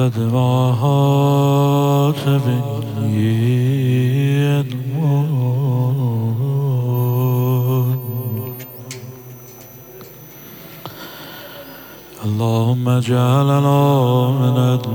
دماغات بین اللهم اجعلنا من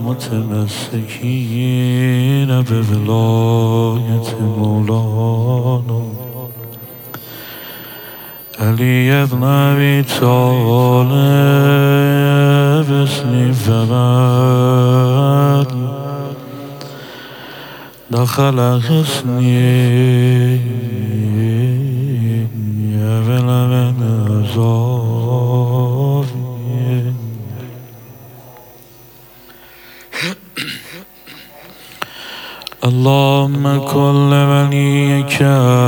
المتمسكين بولاية مولانا علي بن أبي طالب اسم فمن دخل حصني يبل من أزاري اللهم كل وليك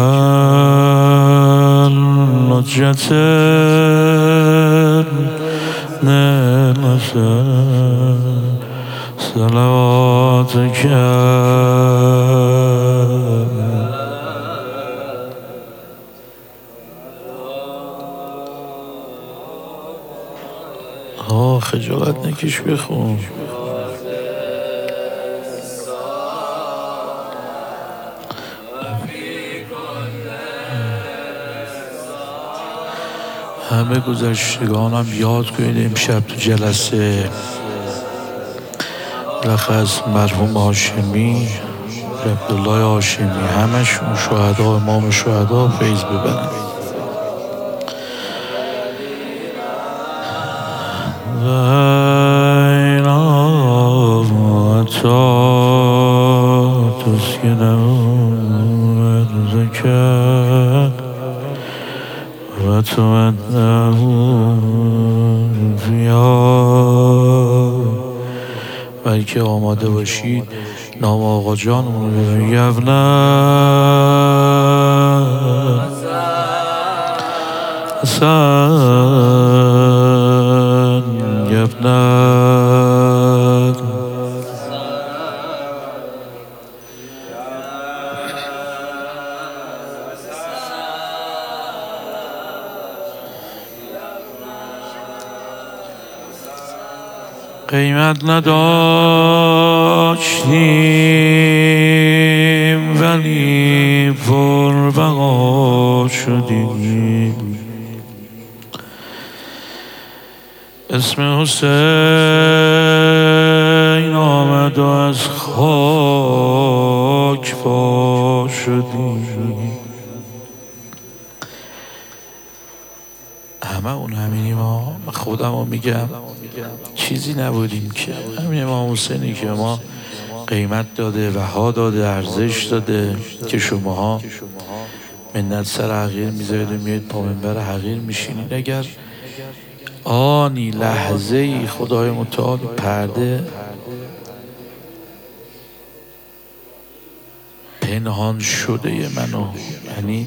النجة صلواتك خجالت نکش بخون همه گذشتگانم یاد کنید امشب تو جلسه لخص مرحوم هاشمی عبدالله هاشمی همشون شهدا امام شهدا فیض ببرن و تو بلکه آماده باشید نام آقا جان یبنه حسن یبنه قیمت نداشتیم ولی پربقا شدیم اسم حسین آمد و از خاک پا شدیم همه اون همینی ما خودم رو میگم چیزی نبودیم که همین امام حسینی که ما قیمت داده بها داده ارزش داده که شماها منت سر حقیر میذارید و میاد پا منبر حقیر میشینید اگر آنی لحظه ای خدای متعال پرده پنهان شده منو یعنی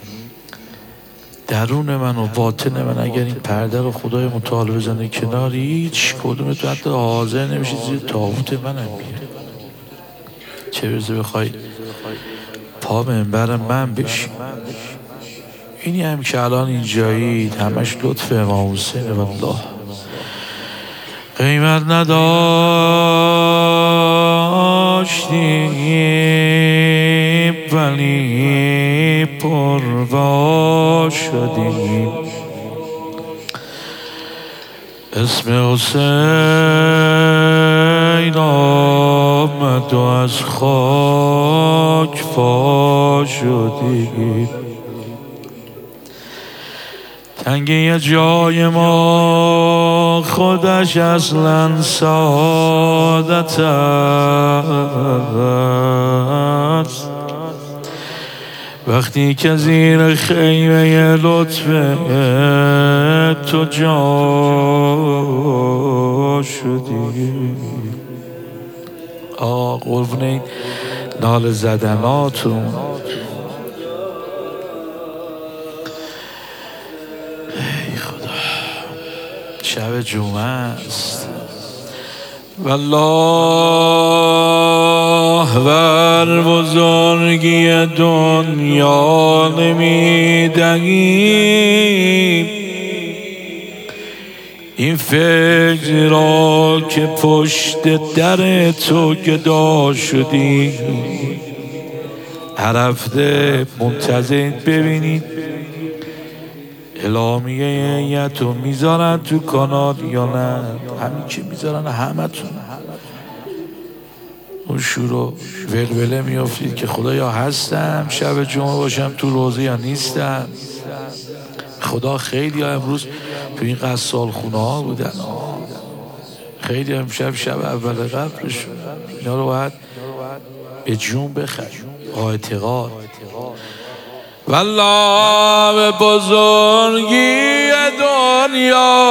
درون من و باطن من اگر این پرده رو خدای متعال بزنه کنار هیچ کدومتون حتی حاضر نمیشید زیر تابوت منم بیاره چه برسه بخوای پا منبر من بشی اینی هم که الان اینجایید همش لطف امام حسین والله قیمت نداشتیم ولی پروا شدیم اسم حسین آمد و از خاک پا شدیم تنگ یه جای ما خودش اصلا سعادت است وقتی که زیر خیمه لطف تو جا شدی قربون این نال زدناتون ای خدا شب جمعه است والله بر بزرگی دنیا نمیدهیم این فکر را که پشت در تو گدا شدی، هر هفته منتظر ببینید اعلامیه هیئتو میذارن تو کانال یا نه. همین که میذارن همتون اون شروع ولوله میافتید که خدایا هستم شب جمعه باشم تو روزه یا نیستم. خدا خیلی ها امروز تو این قصال خونه ها بودن، خیلی امشب شب اول قبرشون، اینا رو باید به جون بخریم با اعتقاد. والله به بزرگی دنیا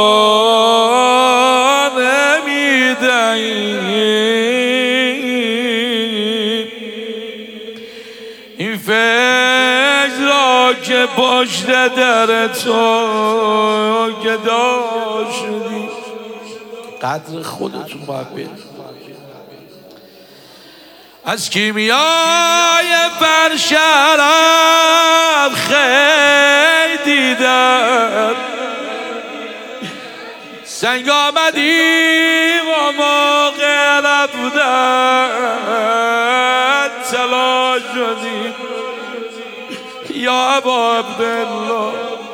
نمیدهیم، این فکر را که پشت در تو گدا شدی. قدر خودتون باید بدید. از کیمیای برشرم خیلی دیدم، سنگ آمدیم و موقع نبودن طلا شدیم. یا ابا عبدالله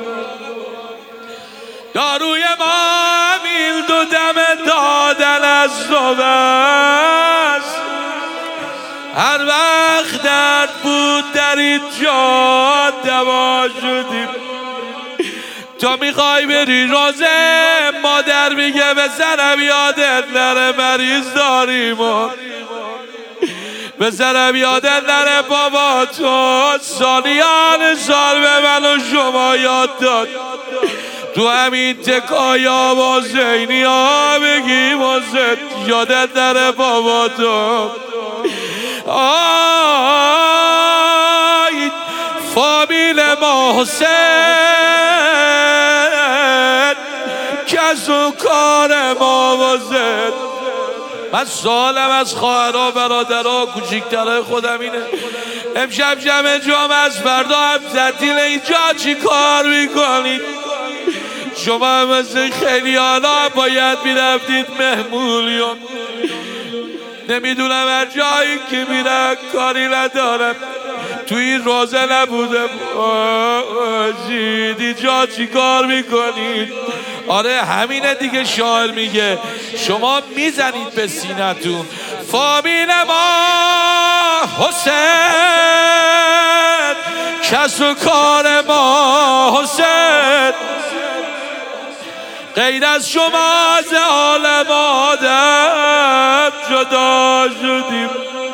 داروی ما میل دو دم دادن از تو بست، هر وقت درد بود در اینجا دوا شدیم. تو میخوای بری روزه، مادر میگه بزنم یادت نره مریض داریم، بزنم یادت نره بابا تو سالیان سال به من و شما یاد داد. تو همین تکای با زینی ها بگی واسه یادت نره بابا تو. آی فامیل ما حسین، کس و کار ما وزد. من سوالم از خواهرها برادرها کوچیکترهای خودم اینه، امشب جمع جامعه از فردا هم تعطیل، اینجا چی کار میکنید؟ شما هم مثل خیلی حالا باید میرفتید مهمولیون. نمیدونم هر جایی که میرم کاری ندارم، تو این روزه نبودم آجید جا چی کار میکنید؟ آره همینه دیگه، شاعر میگه شما میزنید به سینتون. فامیل ما حسین، کس و کار ما حسین، غیر از شما از عالم آدم جدا شدیم.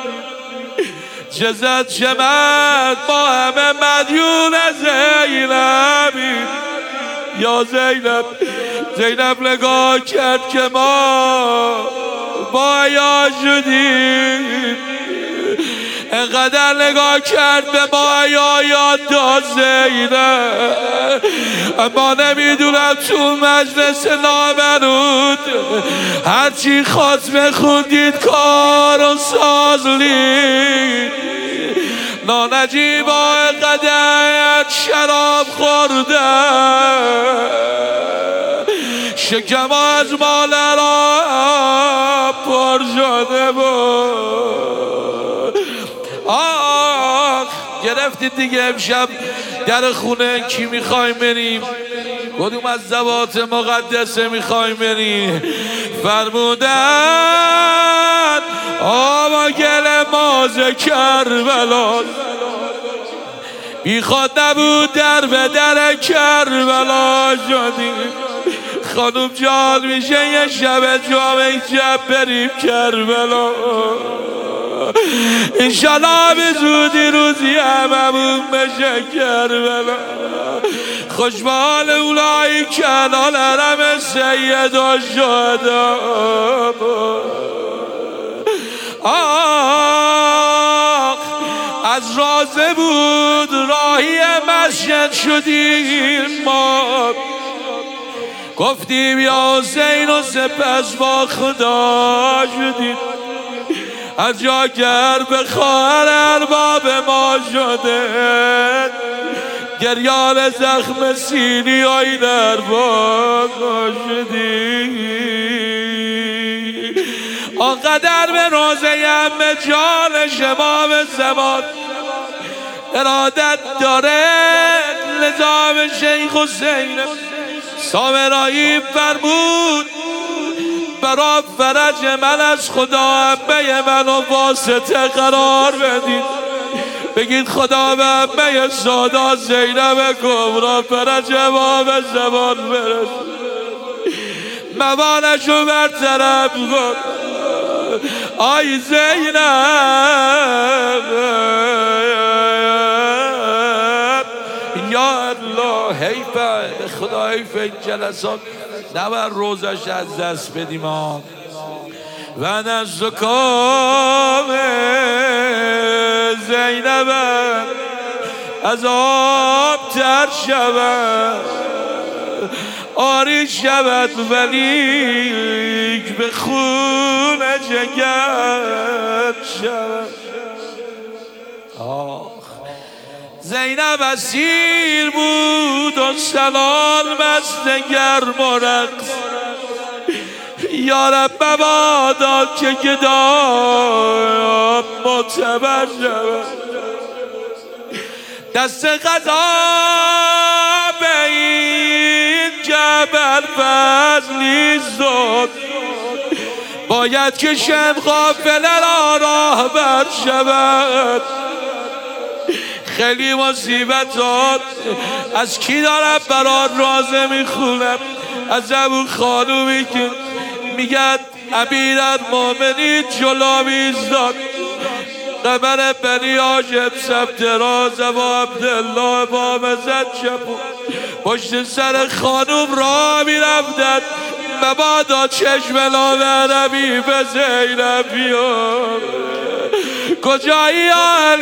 جزت شمد با همه مدیون زینبی. یا زینب، زینب نگاه کرد که ما با یا شدیم، انقدر نگاه کرد به ما یا یاد داد زینب. اما نمیدونم تو مجلس نامرود هرچی خاتمه خوندید کار و سازلید. نانجیبا قدر شراب خوردن، شکم از مال را پر شده بود. آخ گرفتید دیگه. امشب در خونه کی میخوایم بریم؟ کدوم از زوات مقدسه میخوایم بریم؟ فرمودن آبا گل مازه کربلا، بیخواد نبود در به در کربلا شدیم. خانوم جان میشه یه شب جامعه شب بریم کربلا، انشالله به زودی روزی هممون بشه کربلا. خوشبال اولایی کنال حرم سید و شهدا. آخ از رازه بود راهی مسجد شدیم ما، گفتیم یا حسین و سپس با خدا شدیم. از جا گر به خواهر ارباب ما شده، گریان زخم سینی های در باز شدی آنقدر به روزه ام جان شما به زمان ارادت داره لذا به شیخ حسین سامرایی فرمود برا فرج من از خدا عمه منو واسطه قرار بدید بگید خدا به عمه سادا زینب کبرا فرج ما به زمان برس موانشو برطرف کن آی زینب یا الله حیفه به خدا حیفه این جلسات نباید روزش از دست بدیم و از زکام زینب از آب تر شود آری شود ولیک به خون جگر شود زینب اسیر بود و سلال مست گرم و رقص یارب مبادا که گدام معتبر شود دست قضا به این جبل فضلی زد باید که شم غافله را راه بر شود خیلی مصیبتات از کی دارم برات رازه میخونم از ابو خانومی که میگد امیرالمومنین جلو ایستاد قمر بنی هاشم سبت راز و عبدالله امام زد چپو پشت سر خانوم را میرفتن مبادا چشم لال عربی به زینب بیار کجایی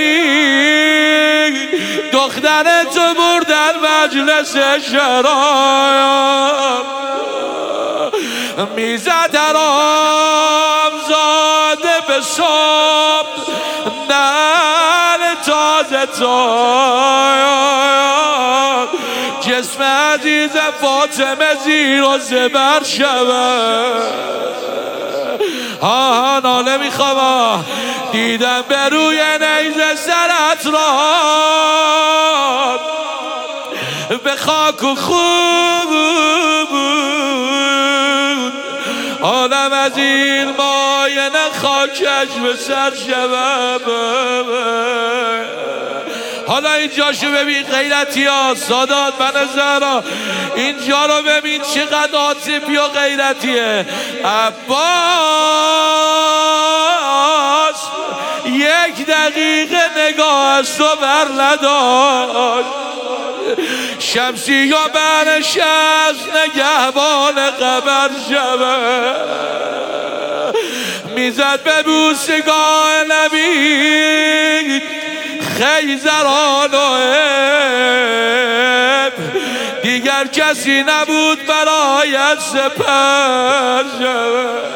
علی دختر تو بردن مجلس شراب میزد حرام زاده به صبح نل تازه تاید جسم عزیز فاطمه زیر و زبر شود ها ناله میخوام دیدم به روی نیزه سرت را به خاک و خون عالم از این مایه خاکش به سر شود حالا اینجاشو ببین غیرتی ها سادات من زهرا اینجا رو ببین چقدر عاطفی و غیرتیه عباس یک دقیقه نگاه از تو بر نداشت شمسی یا برش از نگهبان قبر شود میزد به بوسگاه نبی خیزران و دیگر کسی نبود برای سپر شود